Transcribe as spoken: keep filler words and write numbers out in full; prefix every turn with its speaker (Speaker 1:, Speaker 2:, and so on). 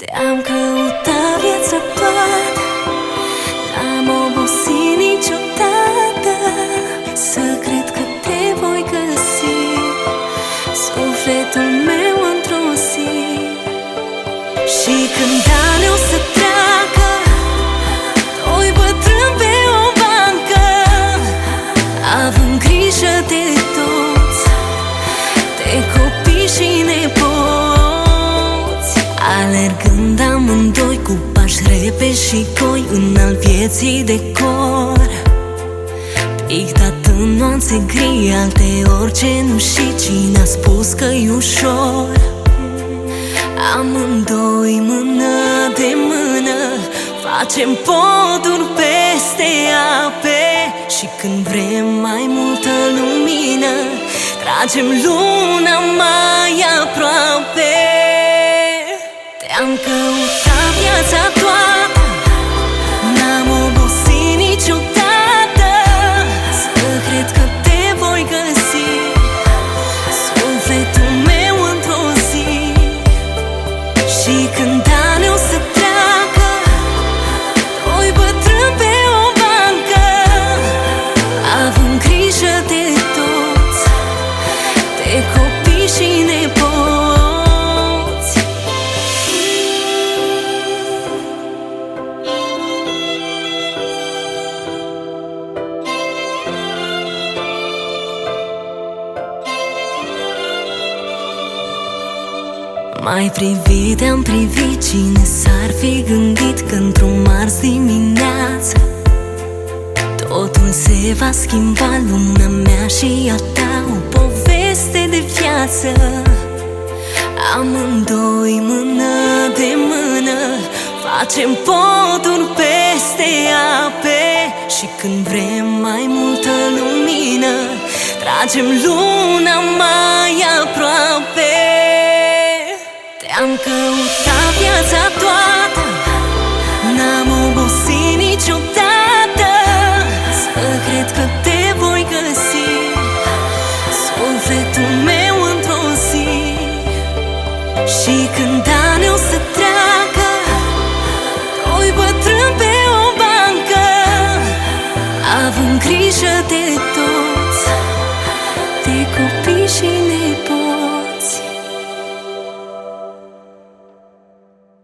Speaker 1: Te-am căutat viața toată, n-am obosit niciodată să cred că te voi găsi, sufletul meu într-o zi. Și când anii o să treacă, doi bătrâni pe o bancă, având grijă de toți, de copii și nepoți, alergând amândoi cu pași repezi și coi în al vieții de cor, pictat în nuanțe gri, alteori cenușii. Cine a spus că-i ușor? Amândoi mână de mână facem poduri peste ape, și când vrem mai multă lumină, tragem luna mai aproape. Te-am căutat viața toată, n-am obosit niciodată să cred că te voi găsi, sufletul meu într-o zi. Și când anii o să treacă, doi bătrâni pe o bancă, având grijă de toți, de copii și nepoți. Mai privit, te-am privit, cine s-ar fi gândit că într-o marți dimineață totul se va schimba, lumea mea și a ta, o poveste de viață. Amândoi mână de mână facem poduri peste ape, și când vrem mai multă lumină, tragem luna mai aproape. Te-am căutat